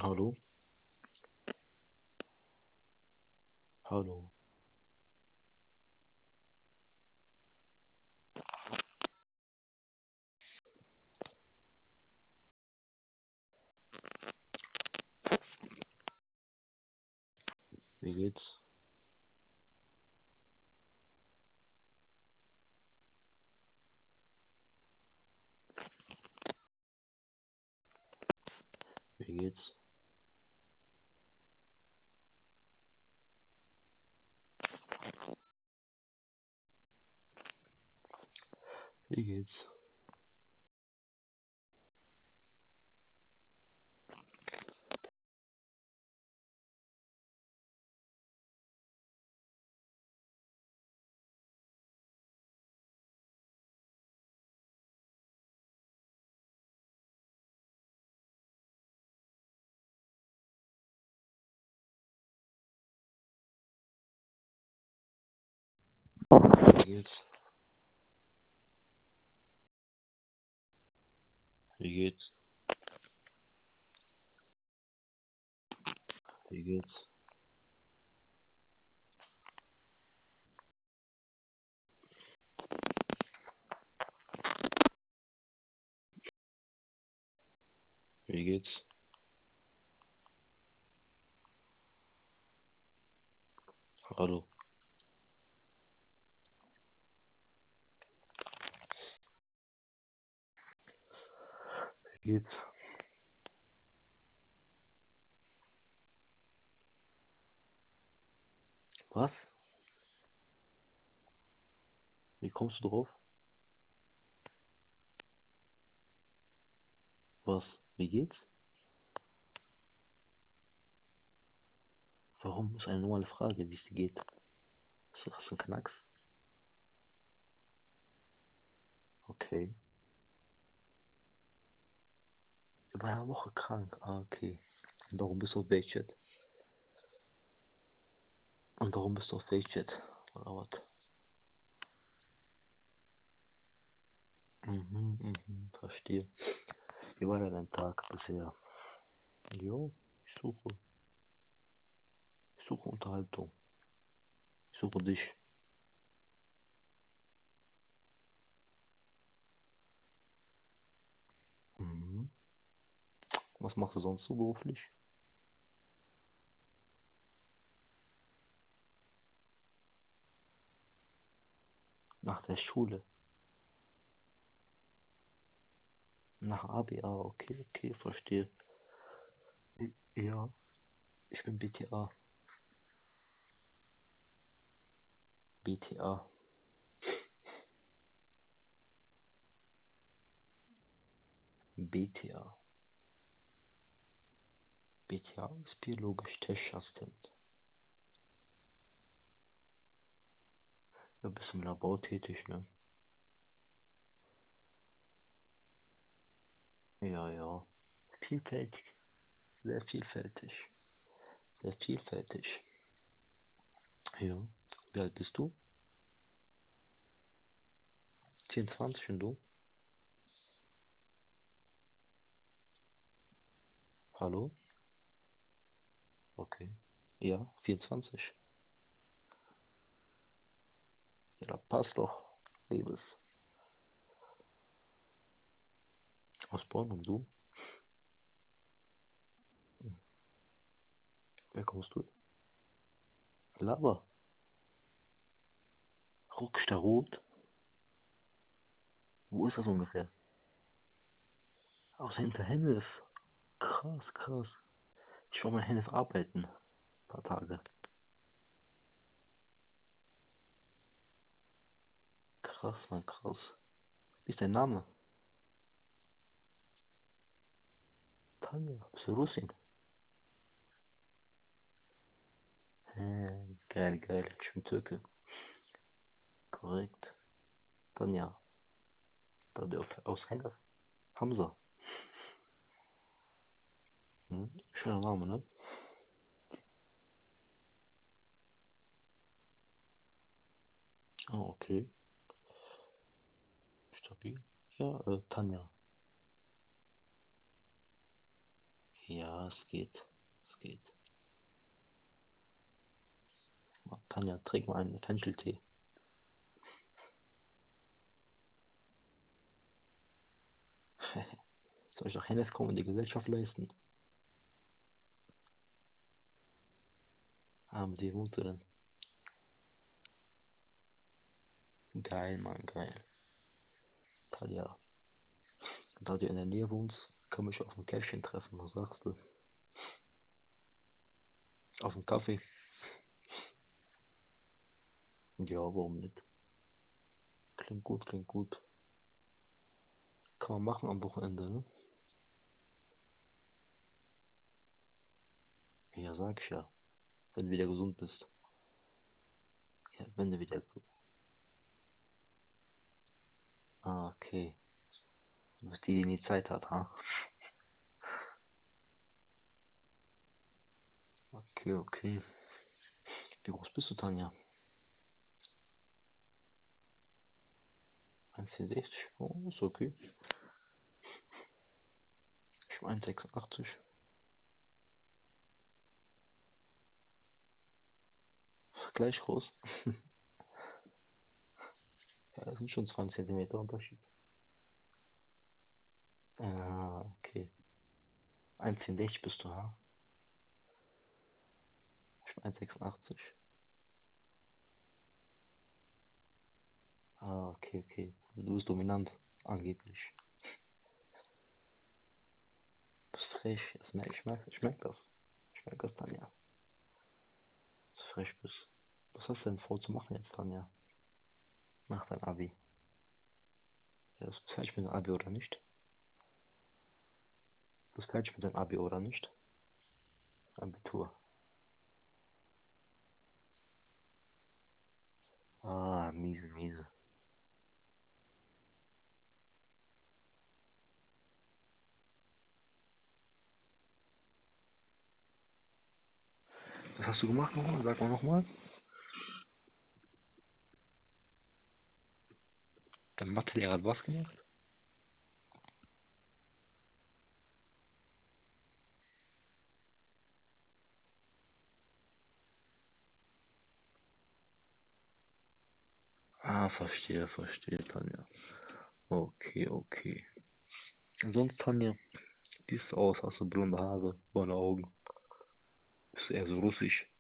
Hallo, hallo, wie geht's? Wie geht's? Wie geht's? Wie geht's? Wie geht's? Wie geht's? Wie geht's? Hallo, wie geht's? Was? Wie kommst du drauf? Was? Wie geht's? Warum ist eine normale Frage, wie es dir geht? Ist das ein Knacks? Okay. Über eine Woche krank. Ah, okay. Und darum bist du auf Bildchat. Und darum bist du auf Bildchat. Oder was? Verstehe. Wie war denn dein Tag bisher? Jo, ich suche. Ich suche Unterhaltung. Ich suche dich. Mhm. Was machst du sonst so beruflich? Nach der Schule. Nach ABA, okay, okay, verstehe. Ja, ich bin BTA. BTA. BTA. BTA ist biologisch Techassistent. Du bist im Labor tätig, ne? Ja, ja. Vielfältig. Sehr vielfältig. Sehr vielfältig. Ja. Wie alt bist du? 24 und du? Hallo? Okay. Ja, 24. Ja, das passt doch. Liebes. Aus Bonn und du? Wer kommst du? Lava. Rucksterrot. Wo ist das ungefähr? Aus Hinterhennef. Krass, krass. Ich war mal in Hennef arbeiten. Ein paar Tage. Krass, Mann, krass. Wie ist dein Name? Tanja. Bist du Russin? Geil, geil. Ich bin Türke. Korrekt. Tanja. Aus Hennef. Hamza. Hm? Schöner Name, ne? Ah, okay. Stabil. Ja, Tanja. Ja, es geht. Es geht. Tanja, trink mal einen Fencheltee. Soll ich doch Hennes kommen und die Gesellschaft leisten? Haben die Mutter denn? Geil, Mann, geil. Tanja, da du in der Nähe wohnst, können wir mich auf ein Käffchen treffen. Was sagst du? Auf einen Kaffee? Ja, warum nicht? Klingt gut, klingt gut. Kann man machen am Wochenende, ne? Ja, sag ich ja. Wenn du wieder gesund bist. Ja, wenn du wieder. Ah, okay. Du bist die, die nie Zeit hat, ha? Okay, okay. Wie groß bist du, Tanja? 1,64? Oh, ist okay. Ich bin 1,86. Gleich groß. Ja, das sind schon 20 Zentimeter Unterschied. Ah, okay. 1,60 bist du, ha? Ich bin 1,86. Ah, okay, okay. Du bist dominant, angeblich. Du bist frech. Ich merk das. Ich merk das, Tanja. Dass du frech bist. Was hast du denn vor zu machen jetzt, Tanja? Nach deinem Abi. Ja, das ist fertig mit dem Abi oder nicht? Das ist fertig mit deinem Abi oder nicht? Abitur. Ah, miese, miese. Was hast du gemacht nochmal? Sag mal nochmal. Der Mathelehrer hat was gemacht? Ah, verstehe, verstehe, Tanja. Okay, okay. Und sonst, Tanja, wie siehst du aus? Hast du blonde Haare, braune Augen? Bist du eher so russisch?